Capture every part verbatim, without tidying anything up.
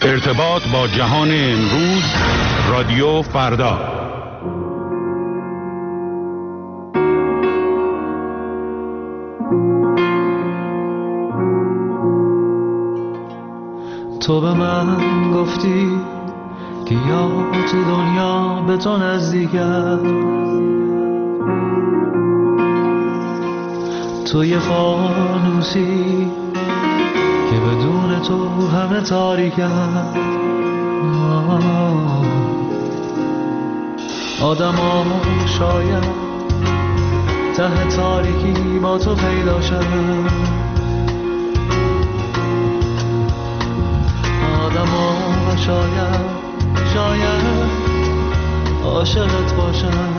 ارتباط با جهان امروز، رادیو فردا. تو به من گفتی که یا تو دنیا به تو نزدیکم، تو یه فانوسی که بدون تو همه تاریکم. آدم ها شاید ته تاریکی با تو پیدا شدن، آدم ها شاید شاید عاشقت باشن.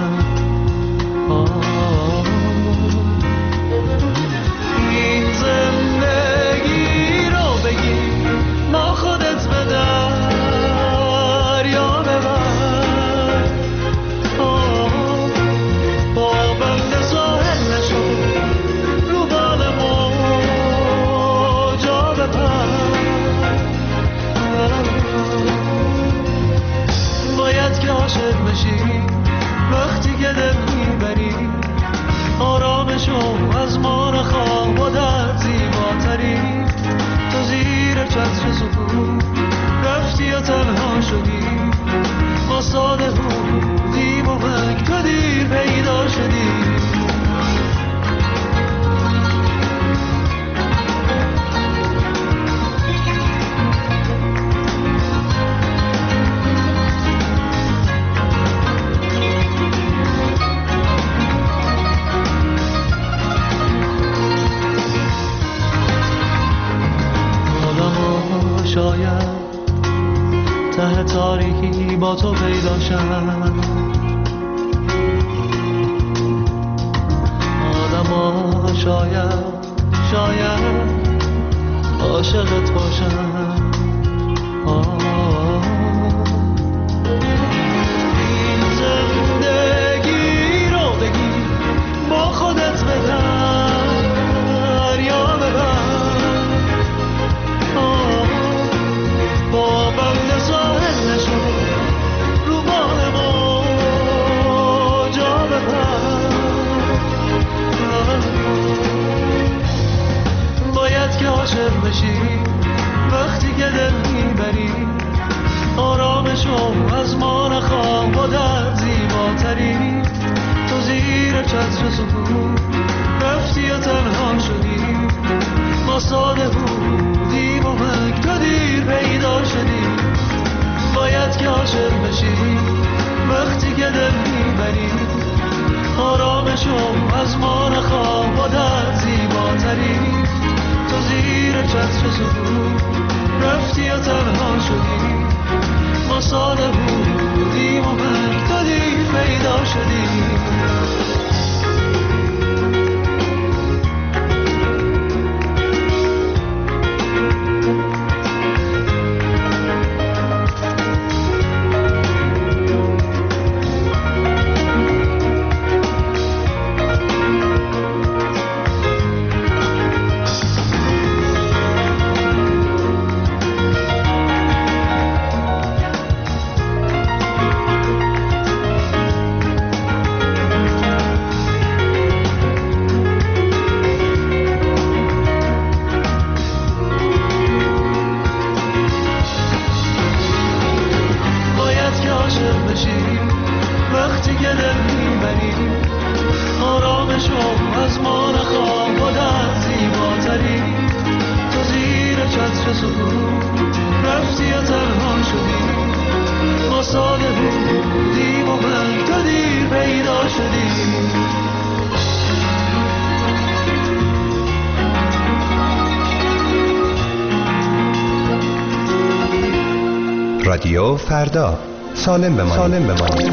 این زندگی رو بگی ما خودت به دریا ببر، با بند ساحل نشو رو بال موجا بپر. باید که عاشق بشی وقتی که دل میبری، آرامشو از ما نخواه و در زیباتری. تو زیر چتر سکوت رفتی و تنها شدی، ما ساده بودیم و بک تو دیر پیدا شدی. شاید ته تاریکی با تو پیدا شن، آدم ها شاید شاید عاشقت باشن. این زندگی رو بگی با خودت به دریا ببر، با بند ساحل نشو رو بال موجا بپر. باید که عاشق بشی وقتی که دل میبری، آرامشو از ما نخواه و در زیباتری. تو زیر چتر سکوت رفتی و تنها شدی، ما ساده بودیم و مک تو دیر پیدا شدی. باید که عاشق بشی وقتی که دل میبری، آرامشو از ما نخواه و در زیباتری. تو زیر چتر سکوت رفتی و تنها شدی، ما ساده بودیم و مک تو دیر پیدا شدی. رادیو فردا، سالم بمانید. سالم بمانید.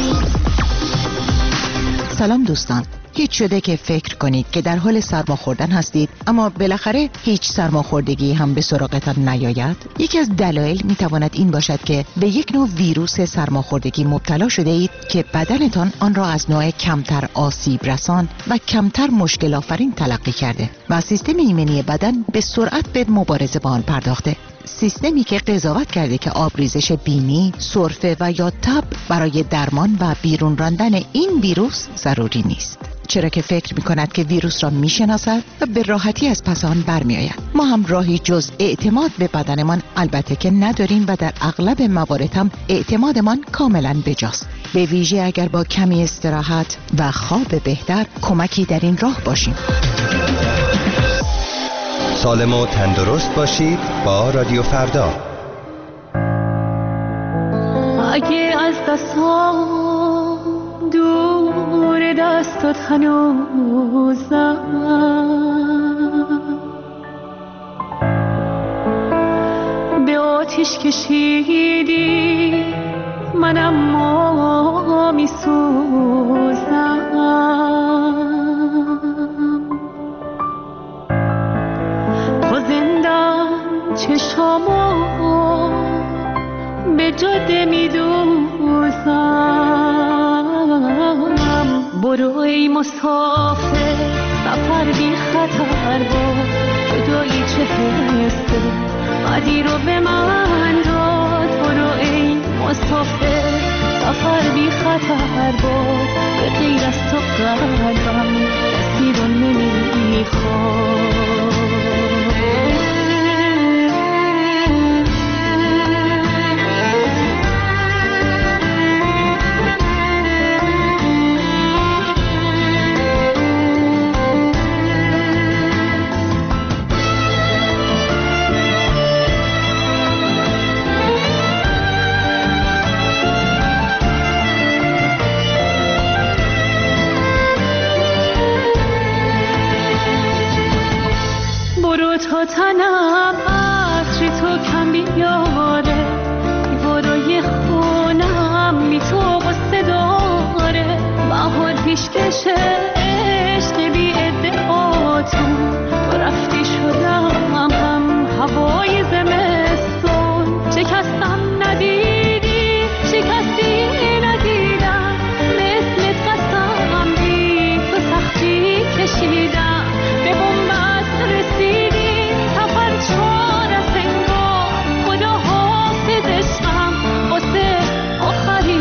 سلام دوستان، هیچ شده که فکر کنید که در حال سرما خوردن هستید اما بالاخره هیچ سرماخوردگی هم به سراغتان نیاید؟ یکی از دلایل میتواند این باشد که به یک نوع ویروس سرماخوردگی مبتلا شده اید که بدنتان آن را از نوع کمتر آسیب رسان و کمتر مشکل آفرین تلقی کرده و سیستم ایمنی بدن به سرعت به مبارزه با آن پرداخته. سیستمی که قضاوت کرده که آبریزش بینی، سرفه و یا تب برای درمان و بیرون راندن این ویروس ضروری نیست، چرا که فکر می کند که ویروس را می شناسد و به راحتی از پس آن برمی آید. ما هم راهی جز اعتماد به بدنمان البته که نداریم و در اغلب موارد هم اعتمادمان کاملا بجاست، به ویژه اگر با کمی استراحت و خواب بهتر کمکی در این راه باشیم. سالم و تندرست باشید با رادیو فردا. اگه از دستام دور دستات هنوزم، به آتیش کشیدی منم ما می سوزم، تا زندم چشامو به جاده می دوزم. برو ای مسافر سفر بی خطر بود، جدایی چه حسه قدی رو به من داد. برو ای مسافر سفر بی خطر بود، به غیر از تو قلبم کسی رو نمیخواد. تا تنم عطر تو کم بیاره، دیوارای خونم بی تو قصه داره. بهار پیشکش عشق بی ادعاتون، تو رفتی شدم هم هوای زمستون. شکستم ندیدی شکستی ندیدم، به اسمت قسم بی تو سختی کشیدم. به بنبست رسیدی چار سنگا، خدا حافظ عشقم واسه آخرین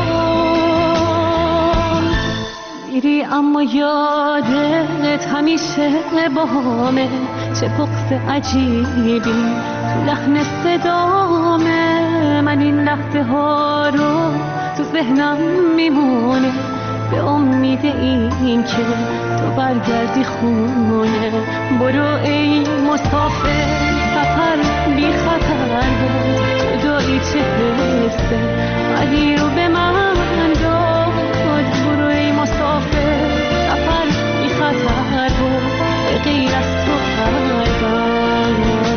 بار. میری اما یادت همیشه بامه، چه بغض عجیبی تو لحن صدامه. من این لحظه ها رو تو ذهنم میمونه، به امید این که تو برگردی خونه. برو ای مسافر سفر بی خطر بود، جدایی چه حسه قدی رو به من داد. برو ای مسافر سفر بی خطر بود، به غیر از تو قلبم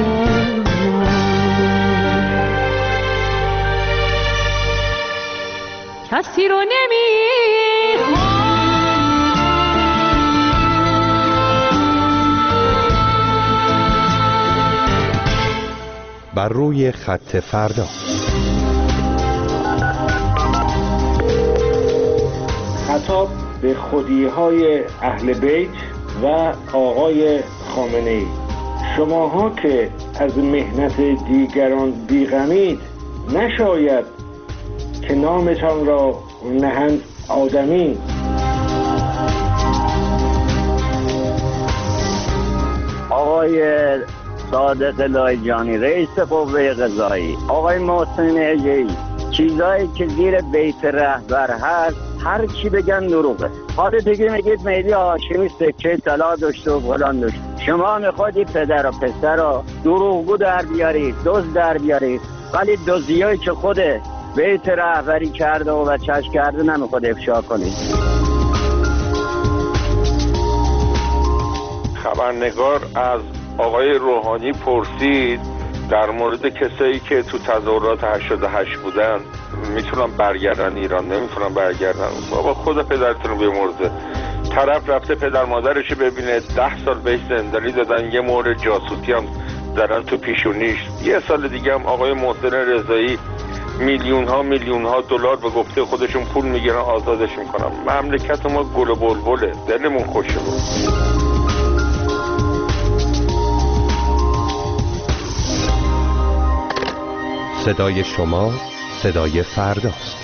کسی رو نمیخواد. بر روی خط فردا. خطاب به خودی‌های اهل بیت و آقای خامنه‌ای: شماها که از مهنت دیگران بیغمید، نشاید که نامتان را نهند آدمی. آقای صادق لایجانی رئیس قوه قضایی، آقای محسن اژه‌ای، چیزایی که زیر بیت رهبر هست هر چی بگن دروغه. حالا دیگه میگید مهدی هاشمی سکه طلا داشته و فلان داشته. شما میخواد این پدر و پسر رو دروغگو در بیارید، دزد در بیارید، ولی دزدیایی که خود بیت رهبری کرده و بچه‌اش کرده نمیخواد افشا کنید. خبرنگار از آقای روحانی پرسید در مورد کسایی که تو تظاهرات هشتاد و هشت بودن میتونن برگردن ایران، نمیتونن برگردن. بابا خود پدرتون رو بیامرزه. طرف رفته پدر مادرش ببینه، ده سال بهش زندانی دادن، یه مورد جاسوسی هم دارن تو پیشونیش. یه سال دیگه هم آقای محسن رضایی میلیون ها میلیون ها دلار به گفته خودشون پول میگیرن آزادش میکنن. مملکت ما گل و بلبله، دلمون خوشه بود. صدای شما، صدای فرداست.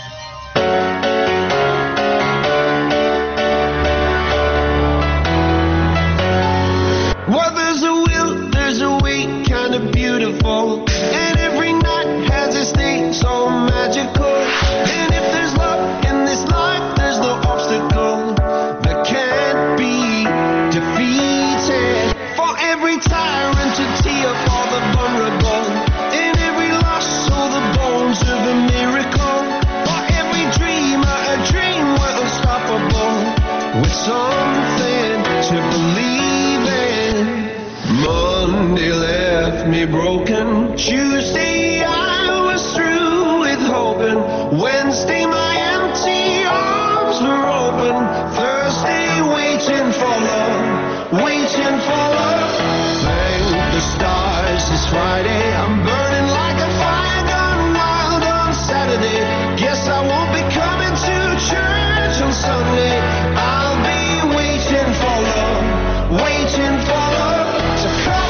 Well, there's a will, there's a way, kind of beautiful. And every night has its thing so magical. And if there's love in this life, there's no obstacle that can't be defeated. For every tyrant to tear for the vulnerable. In every loss, all the bones of a miracle. For every dreamer, a dream we're unstoppable. With something to believe in. Monday left me broken. Tuesday I was through with hoping. Wednesday my empty arms were open. Thursday waiting for love, waiting for love. Thank the stars it's Friday. I'm burning like a fire gone wild on Saturday. Guess I won't be coming to church on Sunday. I'll be waiting for love, waiting for love to come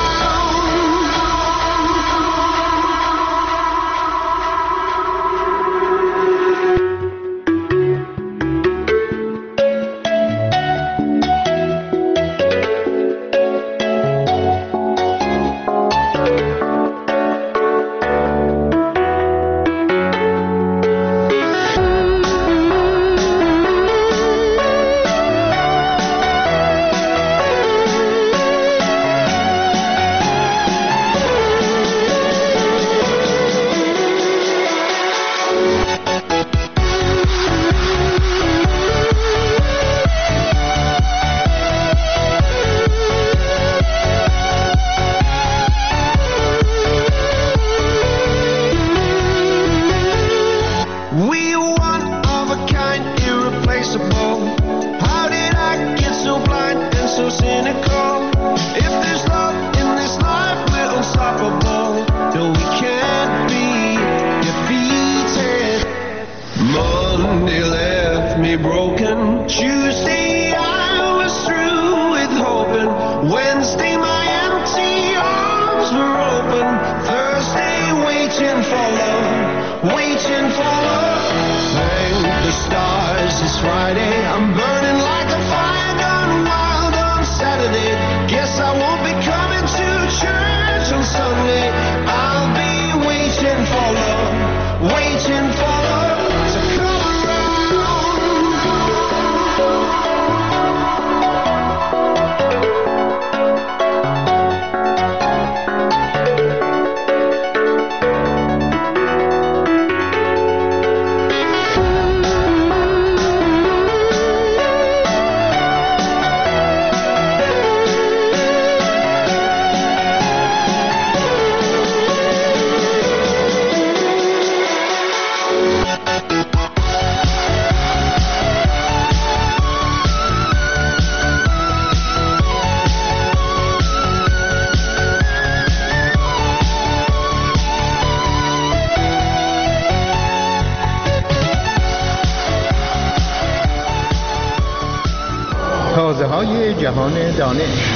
تازه‌های جهان دانش.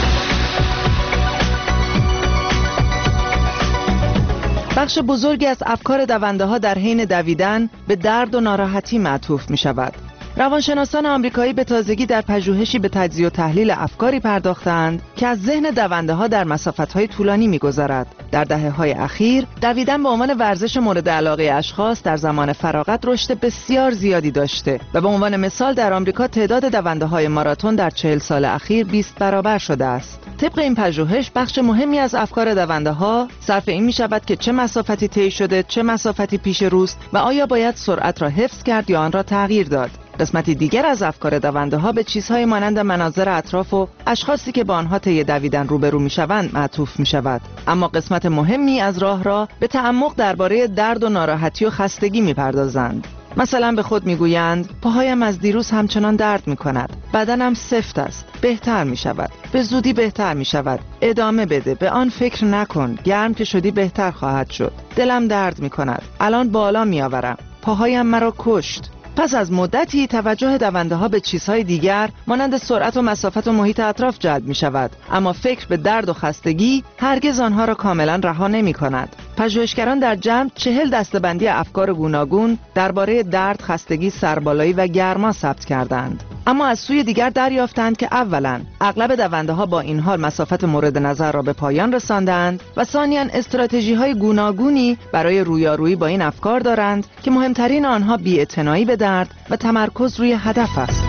بخش بزرگی از افکار دونده‌ها در حین دویدن به درد و ناراحتی معطوف می‌شود. روانشناسان آمریکایی به تازگی در پژوهشی به تجزیه و تحلیل افکاری پرداختند که از ذهن دونده ها در مسافت‌های طولانی می‌گذرد. در دهه‌های اخیر دویدن به عنوان ورزش مورد علاقه اشخاص در زمان فراغت رشد بسیار زیادی داشته و به عنوان مثال در آمریکا تعداد دونده‌های ماراتون در چهل سال اخیر بیست برابر شده است. طبق این پژوهش بخش مهمی از افکار دونده‌ها صرف این می‌شود که چه مسافتی طی شده، چه مسافتی پیش روست و آیا باید سرعت را حفظ کرد یا آن را تغییر داد. قسمتی دیگر از افکار دونده‌ها به چیزهای مانند مناظر اطراف و اشخاصی که با آنها طی دویدن روبرو می‌شوند معطوف می‌شود. اما قسمت مهمی از راه را به تعمق درباره درد و ناراحتی و خستگی می‌پردازند. مثلا به خود میگویند پاهایم از دیروز همچنان درد می‌کند، بدنم سفت است، بهتر می‌شود، به زودی بهتر می‌شود، ادامه بده، به آن فکر نکن، گرم که شدی بهتر خواهد شد، دلم درد می‌کند، الان بالا می‌آورم، پاهایم مرا کشت. پس از مدتی توجه دونده‌ها به چیزهای دیگر مانند سرعت و مسافت و محیط اطراف جلب می‌شود، اما فکر به درد و خستگی هرگز آنها را کاملا رها نمی‌کند. پژوهشگران در جمع چهل دسته‌بندی افکار گوناگون درباره درد، خستگی، سربالایی و گرما ثبت کردند. اما از سوی دیگر دریافتند که اولاً اغلب دونده‌ها با این حال مسافت مورد نظر را به پایان رساندند و ثانیاً استراتژی‌های گوناگونی برای رویارویی با این افکار دارند که مهمترین آنها بی‌اعتنایی به درد و تمرکز روی هدف است.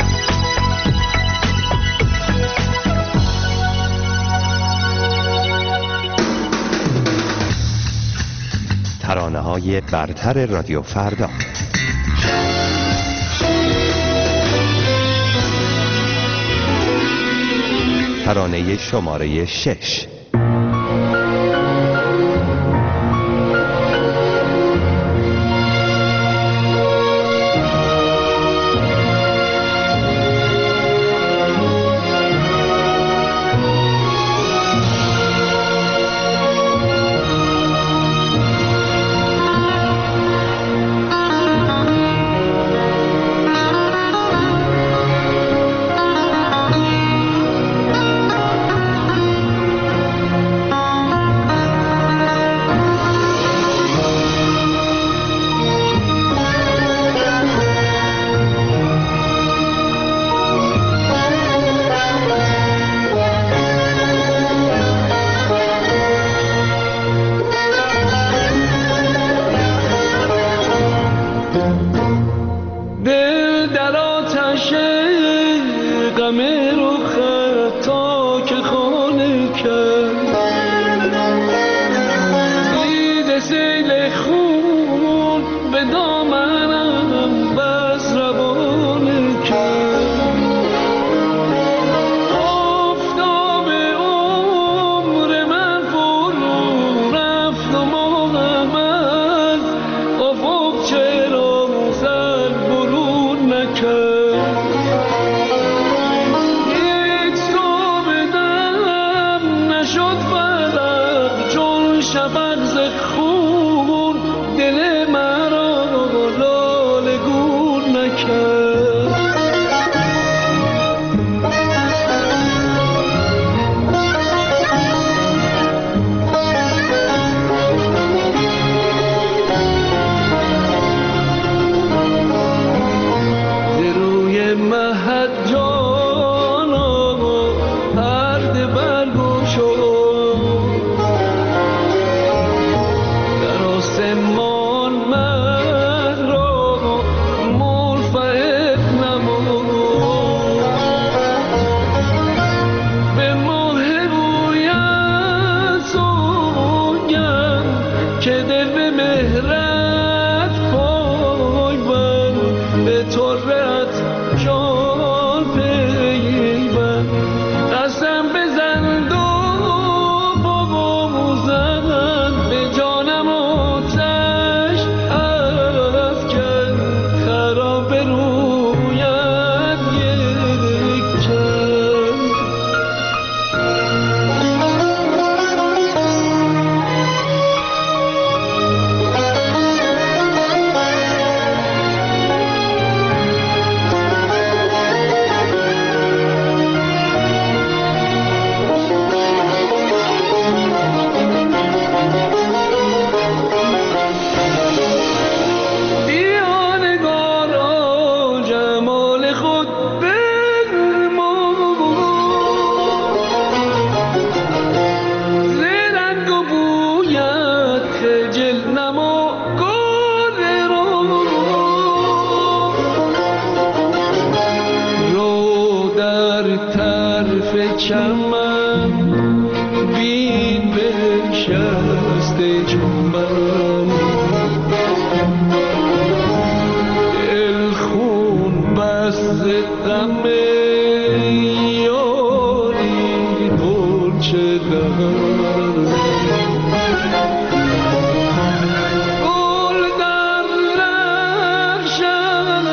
ترانه‌های برتر رادیو فردا. ترانه شماره شش.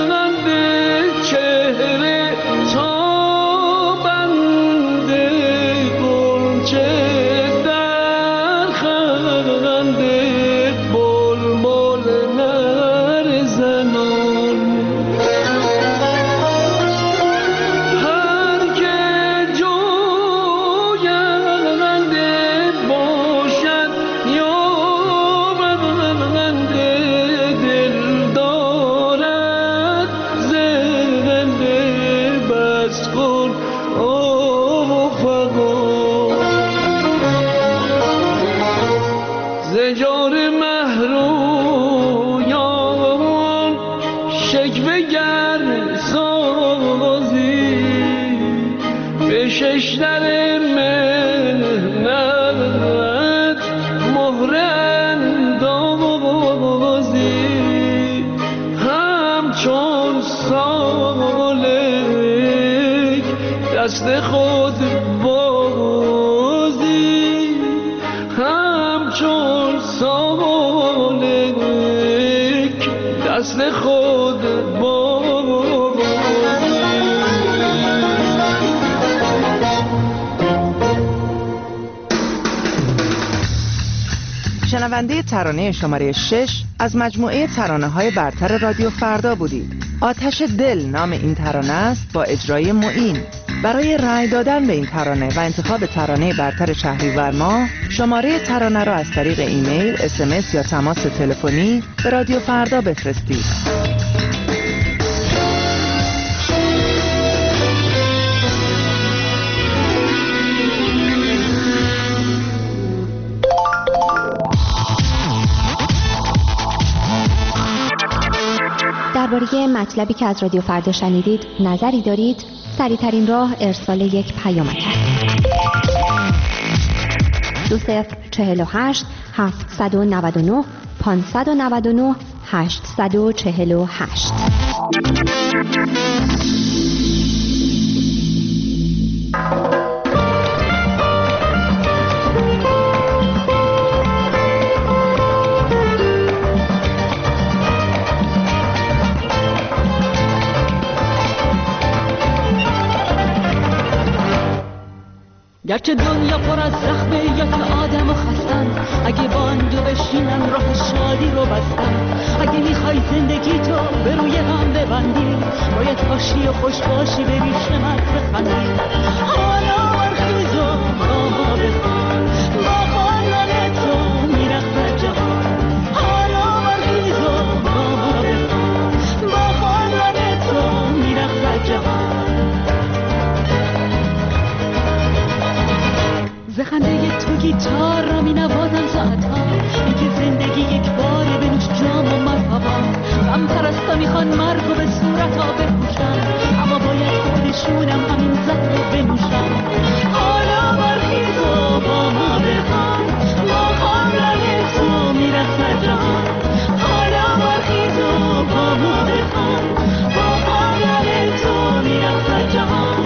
چهره تا بنده دست خود بازی همچون سالک دست خود بازی. شنونده ترانه شماره شش از مجموعه ترانه‌های برتر رادیو فردا بودید. آتش دل نام این ترانه است با اجرای معین. برای رأی دادن به این ترانه و انتخاب ترانه برتر شهریور ماه شماره ترانه را از طریق ایمیل، اس ام اس یا تماس تلفنی به رادیو فردا بفرستید. درباره مطلبی که از رادیو فردا شنیدید نظری دارید؟ سریع‌ترین راه ارسال یک پیامک است. دو صفر چهل و هشت هفتصد و نود و نه پانصد و نود و نه هشتصد و چهل و هشت. گرچه دنیا پر از زخمه یا که آدم و خستن، اگه باندو بشینن راه شادی رو بستن. اگه میخوای زندگی تو به روی هم ببندی، باید باشی و خوش باشی بری شمت بخندی. حالا برخیز و با ما بخوان، با خواندن تو میرخت جهان. حالا برخیز و با ما بخوان، با خواندن تو میرخت جهان. زخنده تو گیتار را می نوازم ساعتها، اینکه زندگی یک باره بنوش جام و مرحبا. غم پرستا میخوان مرگ و به صورتا بپوشن، اما باید خودشونم همین زهر رو بنوشن. حالا برخیز و با ما بخوان، با خواندن تو میرخت جهان. حالا برخیز و با ما بخوان، با خواندن تو میرخت جهان.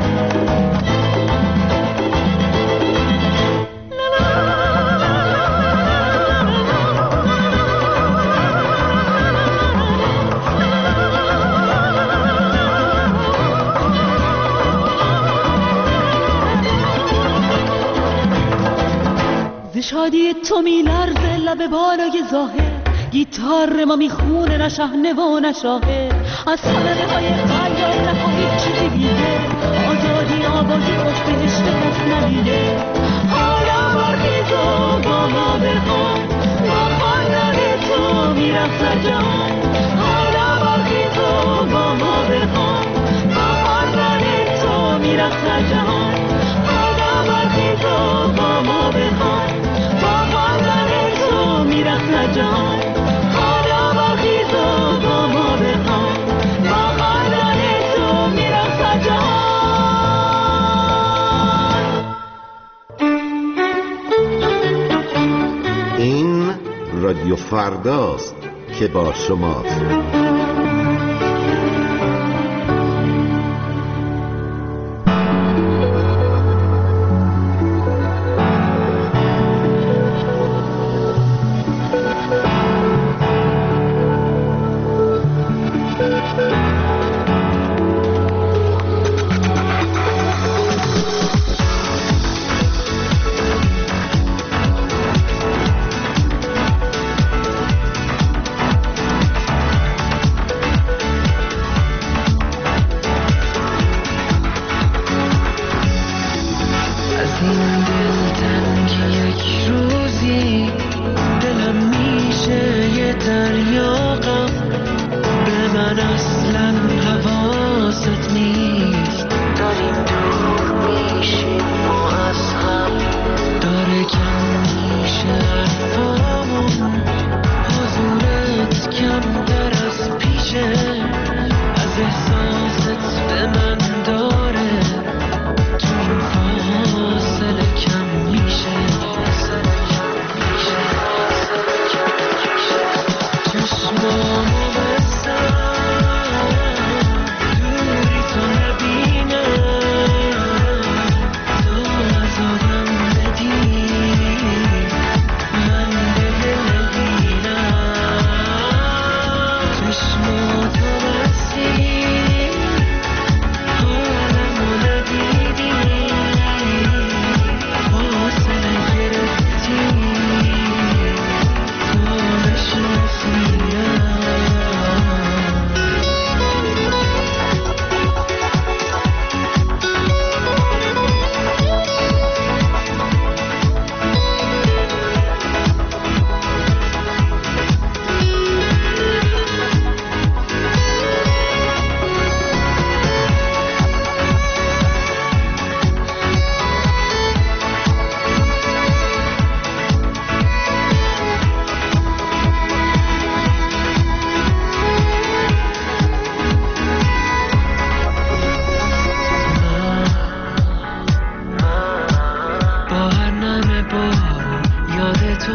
شادی تو می لرزه لب بالای ظاهر، گیتار ما میخونه نه شهنه و نه شاهر. از صدقه های خیال نکن هیچ چیزی بیده، آزادی آبادی خوش بهشت کس ندیده. حالا برخیز و با ما بخوان، با خواندن تو میرخت جهان. حالا برخیز و با ما بخوان، با خواندن تو میرخت جهان. حالا برخیز و با ما بخوان، میرخت جهان. حالا برخیز و با ما بخوان، با خواندن تو میرخت جهان. این رادیو فرداست که با شماست.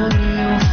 کنی و